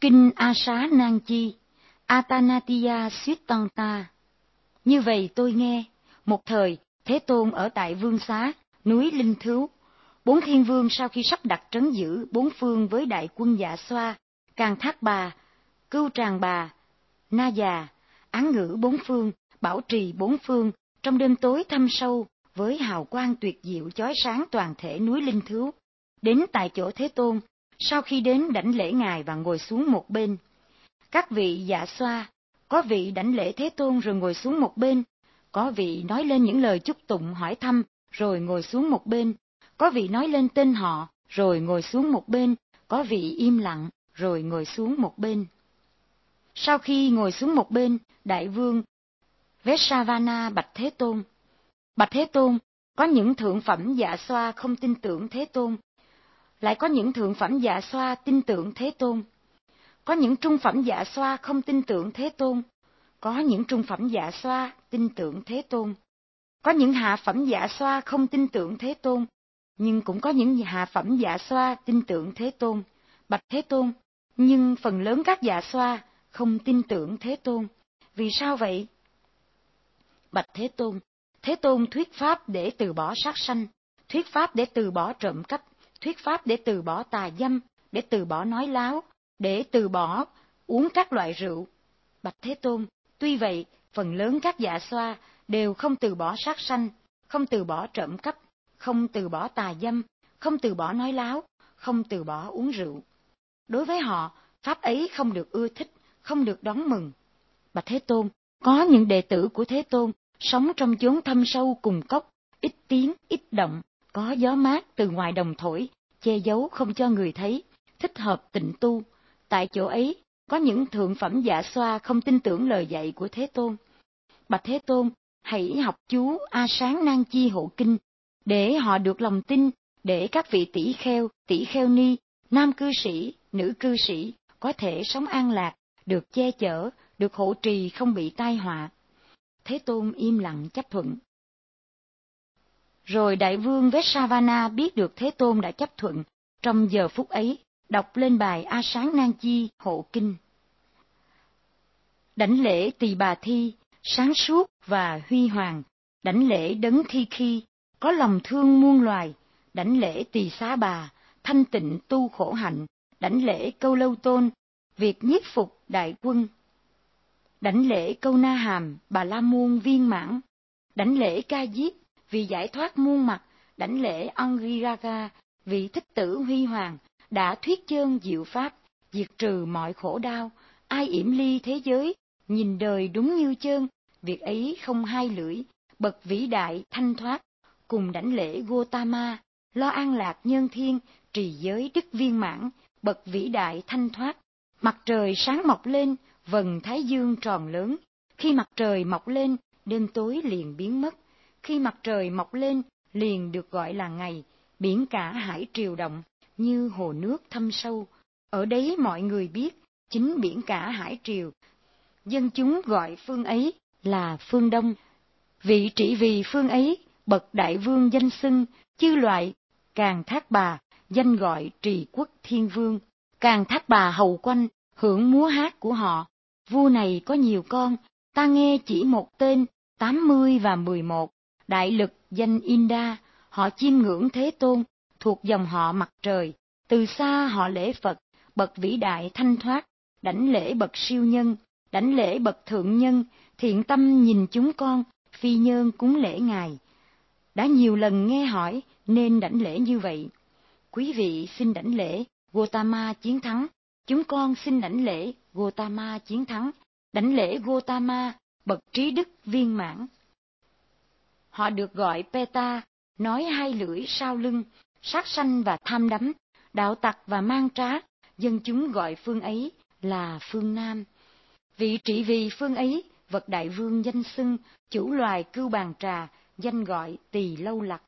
Kinh A Xá Nan Chi, Atanatiya Suttanta. Như vậy tôi nghe, một thời, Thế Tôn ở tại Vương Xá, núi Linh Thứu. 4 thiên vương sau khi sắp đặt trấn giữ 4 phương với đại quân Dạ Xoa, Càn Thác Bà, Cưu Tràng Bà, Na Già, án ngữ 4 phương, bảo trì 4 phương, trong đêm tối thâm sâu, với hào quang tuyệt diệu chói sáng toàn thể núi Linh Thứu. Đến tại chỗ Thế Tôn, sau khi đến đảnh lễ Ngài và ngồi xuống một bên. Các vị Dạ Xoa, có vị đảnh lễ Thế Tôn rồi ngồi xuống một bên, có vị nói lên những lời chúc tụng hỏi thăm rồi ngồi xuống một bên, có vị nói lên tên họ rồi ngồi xuống một bên, có vị im lặng rồi ngồi xuống một bên. Sau khi ngồi xuống một bên, Đại vương Vessavana bạch Thế Tôn: Bạch Thế Tôn, có những thượng phẩm Dạ Xoa không tin tưởng Thế Tôn, lại có những thượng phẩm Dạ Xoa tin tưởng Thế Tôn. Có những trung phẩm Dạ Xoa không tin tưởng Thế Tôn, có những trung phẩm Dạ Xoa tin tưởng Thế Tôn. Có những hạ phẩm Dạ Xoa không tin tưởng Thế Tôn, nhưng cũng có những hạ phẩm Dạ Xoa tin tưởng Thế Tôn. Bạch Thế Tôn, nhưng phần lớn các Dạ Xoa không tin tưởng Thế Tôn. Vì sao vậy? Bạch Thế Tôn, Thế Tôn thuyết pháp để từ bỏ sát sanh, thuyết pháp để từ bỏ trộm cắp, thuyết pháp để từ bỏ tà dâm, để từ bỏ nói láo, để từ bỏ uống các loại rượu. Bạch Thế Tôn, tuy vậy, phần lớn các Dạ Xoa đều không từ bỏ sát sanh, không từ bỏ trộm cắp, không từ bỏ tà dâm, không từ bỏ nói láo, không từ bỏ uống rượu. Đối với họ, pháp ấy không được ưa thích, không được đón mừng. Bạch Thế Tôn, có những đệ tử của Thế Tôn sống trong chốn thâm sâu cùng cốc, ít tiếng, ít động, có gió mát từ ngoài đồng thổi, che giấu không cho người thấy, thích hợp tịnh tu. Tại chỗ ấy, có những thượng phẩm Dạ Xoa không tin tưởng lời dạy của Thế Tôn. Bạch Thế Tôn, hãy học chú A Sáng Nan Chi Hộ Kinh, để họ được lòng tin, để các vị tỷ kheo ni, nam cư sĩ, nữ cư sĩ có thể sống an lạc, được che chở, được hộ trì không bị tai họa. Thế Tôn im lặng chấp thuận. Rồi Đại vương Vessavana biết được Thế Tôn đã chấp thuận, trong giờ phút ấy, đọc lên bài A Sáng Nan Chi Hộ Kinh. Đảnh lễ Tỳ Bà Thi, sáng suốt và huy hoàng, đảnh lễ Đấng Thi Khi, có lòng thương muôn loài, đảnh lễ Tỳ Xá Bà, thanh tịnh tu khổ hạnh, đảnh lễ Câu Lâu Tôn, việc nhiếp phục đại quân, đảnh lễ Câu Na Hàm, Bà La Môn viên mãn, đảnh lễ Ca Diếp, vì giải thoát muôn mặt, đảnh lễ Angiraga, vị thích tử huy hoàng, đã thuyết chơn diệu pháp, diệt trừ mọi khổ đau, ai yểm ly thế giới, nhìn đời đúng như chơn, việc ấy không hai lưỡi, bậc vĩ đại thanh thoát, cùng đảnh lễ Gotama, lo an lạc nhân thiên, trì giới đức viên mãn, bậc vĩ đại thanh thoát. Mặt trời sáng mọc lên, vầng thái dương tròn lớn, khi mặt trời mọc lên, đêm tối liền biến mất, khi mặt trời mọc lên, liền được gọi là ngày, biển cả hải triều động, như hồ nước thâm sâu. Ở đấy mọi người biết, chính biển cả hải triều, dân chúng gọi phương ấy là phương Đông. Vị trị vì phương ấy, bậc đại vương danh xưng, chư loại, Càn Thác Bà, danh gọi Trì Quốc Thiên Vương. Càn Thác Bà hầu quanh, hưởng múa hát của họ. Vua này có nhiều con, ta nghe chỉ một tên, 80 và 11, đại lực danh Inda, họ chiêm ngưỡng Thế Tôn, thuộc dòng họ Mặt Trời, từ xa họ lễ Phật, bậc vĩ đại thanh thoát, đảnh lễ bậc siêu nhân, đảnh lễ bậc thượng nhân, thiện tâm nhìn chúng con, phi nhơn cúng lễ Ngài. Đã nhiều lần nghe hỏi nên đảnh lễ như vậy. Quý vị xin đảnh lễ Gotama chiến thắng, chúng con xin đảnh lễ Gotama chiến thắng, đảnh lễ Gotama, bậc trí đức viên mãn. Họ được gọi Peta, nói hai lưỡi sau lưng, sát sanh và tham đắm, đạo tặc và mang trá, dân chúng gọi phương ấy là phương Nam. Vị trị vì phương ấy, vật đại vương danh xưng, chủ loài Cưu Bàn Trà, danh gọi Tỳ Lâu Lặc.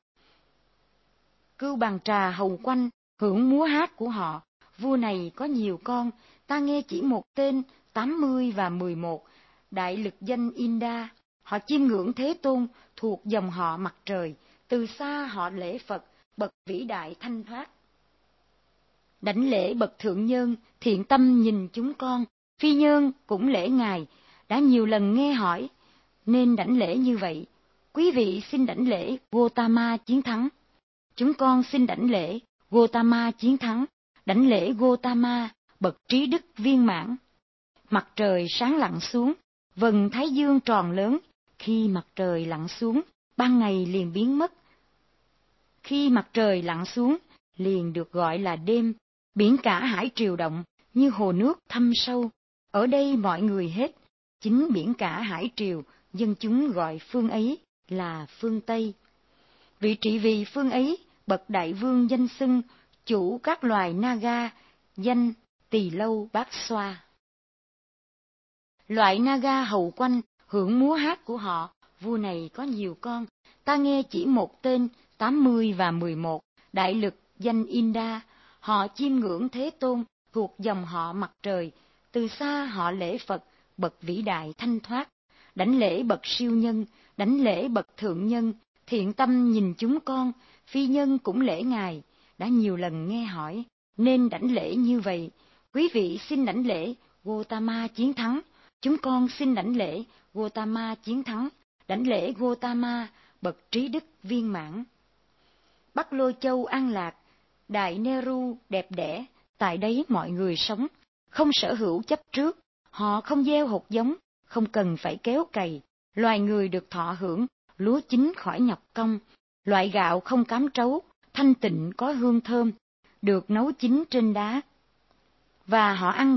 Cưu Bàn Trà hầu quanh, hưởng múa hát của họ. Vua này có nhiều con, ta nghe chỉ một tên, 80 và 11, đại lực danh Inda. Họ chiêm ngưỡng Thế Tôn, thuộc dòng họ Mặt Trời, từ xa họ lễ Phật, bậc vĩ đại thanh thoát. Đảnh lễ bậc thượng nhân, thiện tâm nhìn chúng con, phi nhân cũng lễ ngài, đã nhiều lần nghe hỏi, nên đảnh lễ như vậy. Quý vị xin đảnh lễ Gotama chiến thắng. Chúng con xin đảnh lễ Gotama chiến thắng, đảnh lễ Gotama, bậc trí đức viên mãn. Mặt trời sáng lặn xuống, vầng thái dương tròn lớn, khi mặt trời lặn xuống, ban ngày liền biến mất. Khi mặt trời lặn xuống, liền được gọi là đêm, biển cả hải triều động, như hồ nước thâm sâu. Ở đây mọi người hết, chính biển cả hải triều, dân chúng gọi phương ấy là phương Tây. Vị trị vì phương ấy, bậc đại vương danh xưng, chủ các loài Naga, danh Tỳ Lâu Bát Xoa. Loại Naga hầu quanh, hưởng múa hát của họ, vua này có nhiều con, ta nghe chỉ một tên, 80 và 11, đại lực danh Inda, họ chiêm ngưỡng Thế Tôn, thuộc dòng họ mặt trời, từ xa họ lễ Phật, bậc vĩ đại thanh thoát, đảnh lễ bậc siêu nhân, đảnh lễ bậc thượng nhân, thiện tâm nhìn chúng con, phi nhân cũng lễ ngài, đã nhiều lần nghe hỏi, nên đảnh lễ như vậy. Quý vị xin đảnh lễ Gotama chiến thắng, chúng con xin đảnh lễ Gotama chiến thắng, đảnh lễ Gotama, bậc trí đức viên mãn. Bắc Lô Châu an lạc, Đại Nehru đẹp đẽ, tại đấy mọi người sống, không sở hữu chấp trước, họ không gieo hột giống, không cần phải kéo cày, loài người được thọ hưởng, lúa chín khỏi nhọc công, loại gạo không cám trấu, thanh tịnh có hương thơm, được nấu chín trên đá, và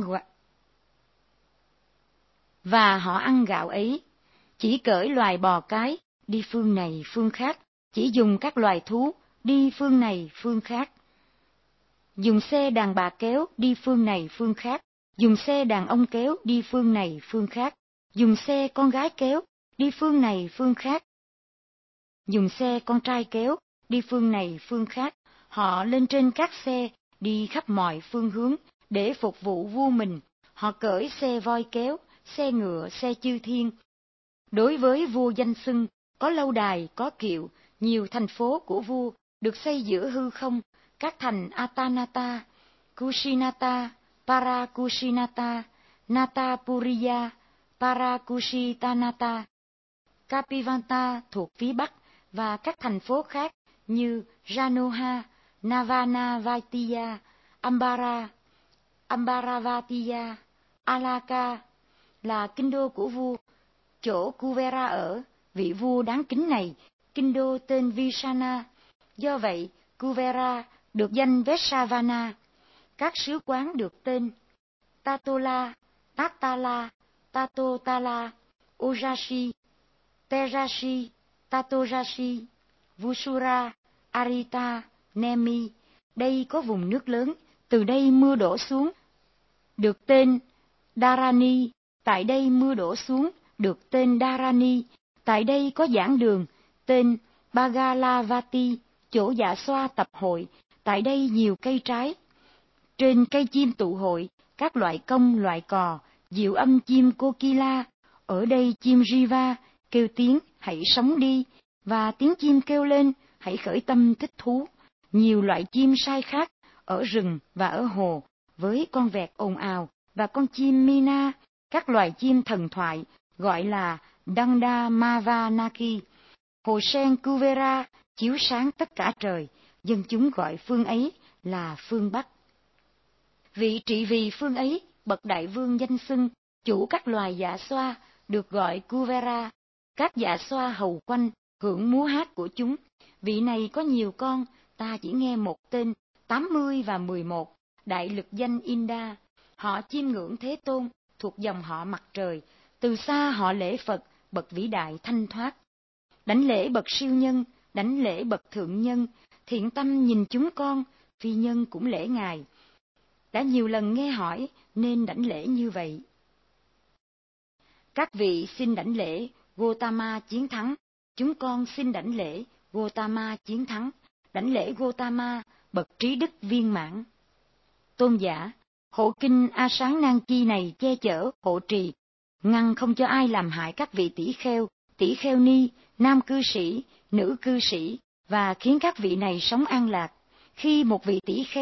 họ ăn gạo ấy, chỉ cởi loài bò cái, đi phương này phương khác, chỉ dùng các loài thú, đi phương này phương khác. Dùng xe đàn bà kéo, đi phương này phương khác, dùng xe đàn ông kéo, đi phương này phương khác, dùng xe con gái kéo, đi phương này phương khác, dùng xe con trai kéo, đi phương này phương khác. Họ lên trên các xe, đi khắp mọi phương hướng, để phục vụ vua mình. Họ cởi xe voi kéo, xe ngựa, xe chư thiên. Đối với vua danh xưng, có lâu đài, có kiệu, nhiều thành phố của vua, được xây giữa hư không, các thành Atanata, Kushinata, Parakushinata, Natapuriya, Parakushitanata, Kapivanta thuộc phía Bắc, và các thành phố khác như Janoha, Navanavatiya, Ambaravatiya, Alaka, là kinh đô của vua. Chỗ Kuvera ở, vị vua đáng kính này, kinh đô tên Vishana, do vậy Kuvera được danh Veshavana. Các sứ quán được tên Tatola, Tatala, Tatotala, Ojashi, Tejashi, Tatojashi, Vusura, Arita, Nemi. Đây có vùng nước lớn, từ đây mưa đổ xuống, được tên Dharani. Tại đây mưa đổ xuống, được tên Dharani. Tại đây có giảng đường, tên Bagalavati, chỗ dạ xoa tập hội. Tại đây nhiều cây trái. Trên cây chim tụ hội, các loại công, loại cò, diệu âm chim Kokila. Ở đây chim Riva kêu tiếng hãy sống đi, và tiếng chim kêu lên hãy khởi tâm thích thú. Nhiều loại chim sai khác ở rừng và ở hồ, với con vẹt ồn ào và con chim Mina, các loài chim thần thoại gọi là Danda Mavanaki. Hồ sen Kuvera chiếu sáng tất cả trời, dân chúng gọi phương ấy là phương Bắc. Vị trị vì phương ấy, bậc đại vương danh xưng, chủ các loài dạ xoa, được gọi Kuvera. Các dạ xoa hầu quanh, hưởng múa hát của chúng. Vị này có nhiều con, ta chỉ nghe một tên, 80 và 11, đại lực danh Inda. Họ chiêm ngưỡng Thế Tôn, thuộc dòng họ mặt trời, từ xa họ lễ Phật, bậc vĩ đại thanh thoát. Đảnh lễ bậc siêu nhân, đảnh lễ bậc thượng nhân, thiện tâm nhìn chúng con, phi nhân cũng lễ ngài. Đã nhiều lần nghe hỏi, nên đảnh lễ như vậy. Các vị xin đảnh lễ Gotama chiến thắng, chúng con xin đảnh lễ Gotama chiến thắng, đảnh lễ Gotama, bậc trí đức viên mãn. Tôn giả, hộ kinh A Sáng Nang Chi này che chở, hộ trì, ngăn không cho ai làm hại các vị tỷ kheo ni, nam cư sĩ, nữ cư sĩ, và khiến các vị này sống an lạc. Khi một vị tỷ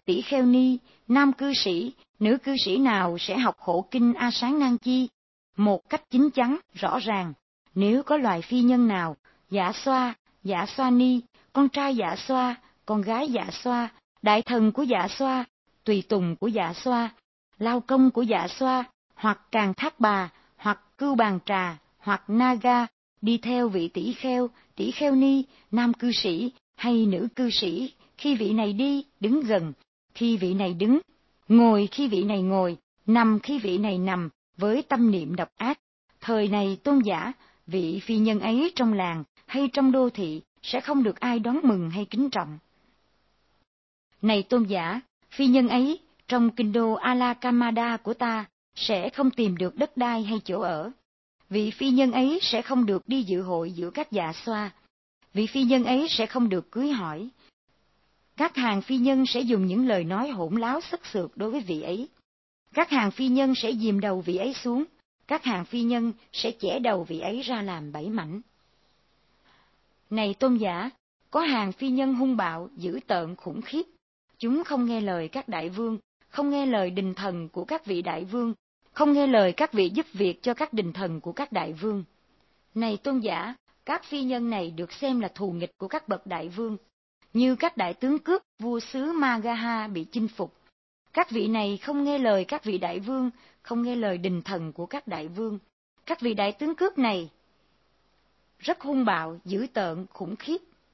tỷ kheo ni, nam cư sĩ, nữ cư sĩ nào sẽ học hộ kinh A Sáng Nan Chi một cách chín chắn, rõ ràng. Nếu có loài phi nhân nào, dạ xoa ni, con trai dạ xoa, con gái dạ xoa, đại thần của dạ xoa, tùy tùng của dạ xoa, lao công của dạ xoa, hoặc càng thác bà, hoặc cưu bàn trà, hoặc naga, đi theo vị tỷ kheo ni, nam cư sĩ hay nữ cư sĩ, khi vị này đi, đứng gần, khi vị này đứng, ngồi khi vị này ngồi, nằm khi vị này nằm, với tâm niệm độc ác. Thời này tôn giả, vị phi nhân ấy trong làng hay trong đô thị sẽ không được ai đón mừng hay kính trọng. Này tôn giả, phi nhân ấy trong kinh đô Alakamada của ta sẽ không tìm được đất đai hay chỗ ở. Vị phi nhân ấy sẽ không được đi dự hội giữa các dạ xoa. Vị phi nhân ấy sẽ không được cưới hỏi. Các hàng phi nhân sẽ dùng những lời nói hỗn láo sức sượt đối với vị ấy. Các hàng phi nhân sẽ dìm đầu vị ấy xuống. Các hàng phi nhân sẽ chẻ đầu vị ấy ra làm 7 mảnh. Này tôn giả, có hàng phi nhân hung bạo, dữ tợn khủng khiếp. Chúng không nghe lời các đại vương, không nghe lời đình thần của các vị đại vương, không nghe lời các vị giúp việc cho các đình thần của các đại vương. Này tôn giả, các phi nhân này được xem là thù nghịch của các bậc đại vương, như các đại tướng cướp vua xứ Magaha bị chinh phục. Các vị này không nghe lời các vị đại vương, không nghe lời đình thần của các đại vương. Các vị đại tướng cướp này rất hung bạo, dữ tợn, khủng khiếp.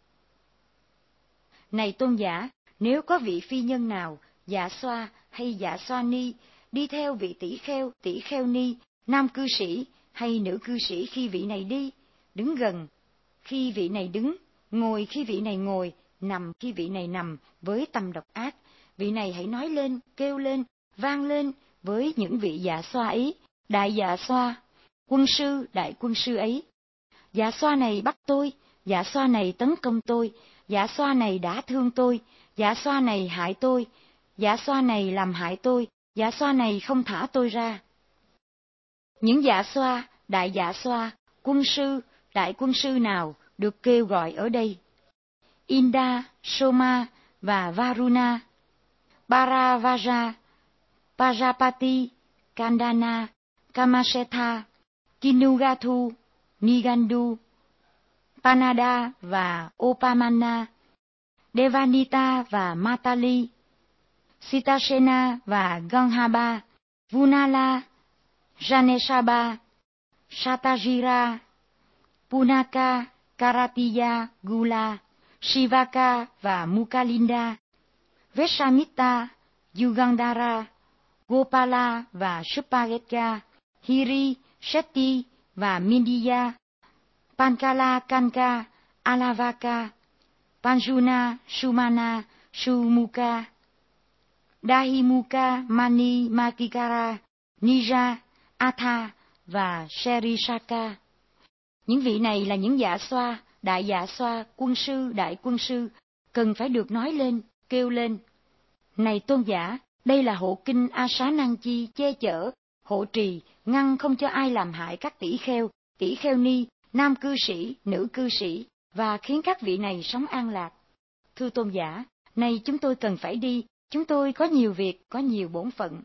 Này tôn giả, nếu có vị phi nhân nào, dạ xoa hay dạ xoa ni, đi theo vị tỷ kheo ni, nam cư sĩ hay nữ cư sĩ khi vị này đi, đứng gần khi vị này đứng, ngồi khi vị này ngồi, nằm khi vị này nằm, với tâm độc ác, vị này hãy nói lên, kêu lên, vang lên với những vị dạ xoa ấy, đại dạ xoa, quân sư, đại quân sư ấy. Dạ xoa này bắt tôi, dạ xoa này tấn công tôi, dạ xoa này đã thương tôi, dạ xoa này hại tôi, dạ xoa này làm hại tôi, dạ xoa này không thả tôi ra. Những dạ xoa, quân sư, đại quân sư nào được kêu gọi ở đây? Inda, Soma và Varuna, Paravaja, Pajapati, Kandana, Kamasetha, Kinugathu, Nigandu, Panada và Opamana, Devanita và Matali, Sitasena và Ganghaba, Vunala, Janesaba, Satajira, Punaka, Karatiya, Gula, Shivaka và Mukalinda, Veshamita, Yugandhara, Gopala và Shupageta, Hiri, Shetty và Mindiya, Pankala, Kanka, Alavaka, Panjuna, Sumana, Sumuka, Dahimuka, Mani, Makikara, Nija, Atha và Sherisaka. Những vị này là những dạ xoa, đại dạ xoa, quân sư, đại quân sư, cần phải được nói lên, kêu lên. Này tôn giả, đây là hộ kinh A Xá Nan Chi che chở, hộ trì, ngăn không cho ai làm hại các tỷ kheo ni, nam cư sĩ, nữ cư sĩ, và khiến các vị này sống an lạc. Thưa tôn giả, này chúng tôi cần phải đi, chúng tôi có nhiều việc, có nhiều bổn phận.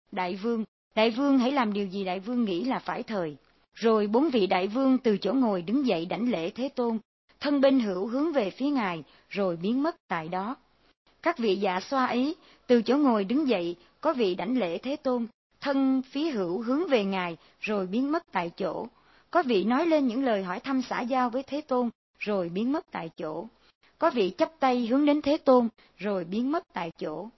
Đại vương hãy làm điều gì đại vương nghĩ là phải thời. Rồi 4 vị đại vương từ chỗ ngồi đứng dậy đảnh lễ Thế Tôn, thân bên hữu hướng về phía ngài, rồi biến mất tại đó. Các vị dạ xoa ấy, từ chỗ ngồi đứng dậy, có vị đảnh lễ Thế Tôn, thân phía hữu hướng về ngài, rồi biến mất tại chỗ. Có vị nói lên những lời hỏi thăm xã giao với Thế Tôn, rồi biến mất tại chỗ. Có vị chắp tay hướng đến Thế Tôn, rồi biến mất tại chỗ.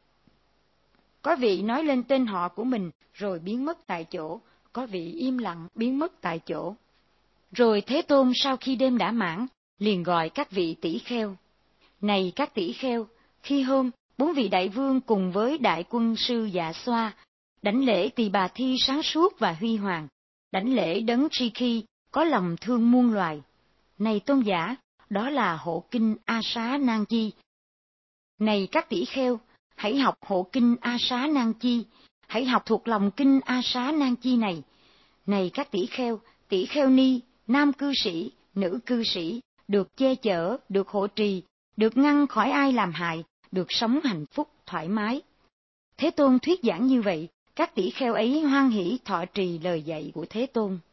Có vị nói lên tên họ của mình, rồi biến mất tại chỗ. Có vị im lặng biến mất tại chỗ. Rồi Thế Tôn sau khi đêm đã mãn, liền gọi các vị tỷ kheo. Này các tỷ kheo, khi hôm 4 vị đại vương cùng với đại quân sư dạ xoa, đảnh lễ Tỳ Bà Thi sáng suốt và huy hoàng, đảnh lễ đấng Tri-khi có lòng thương muôn loài. Này tôn giả, đó là hộ kinh A Xá Nan Chi. Này các tỷ kheo, hãy học hộ kinh A Xá Nan Chi, hãy học thuộc lòng kinh A Xá Nan Chi này. Này các tỷ kheo ni, nam cư sĩ, nữ cư sĩ, được che chở, được hộ trì, được ngăn khỏi ai làm hại, được sống hạnh phúc. thoải mái. Thế Tôn thuyết giảng như vậy, các tỷ kheo ấy hoan hỷ thọ trì lời dạy của Thế Tôn.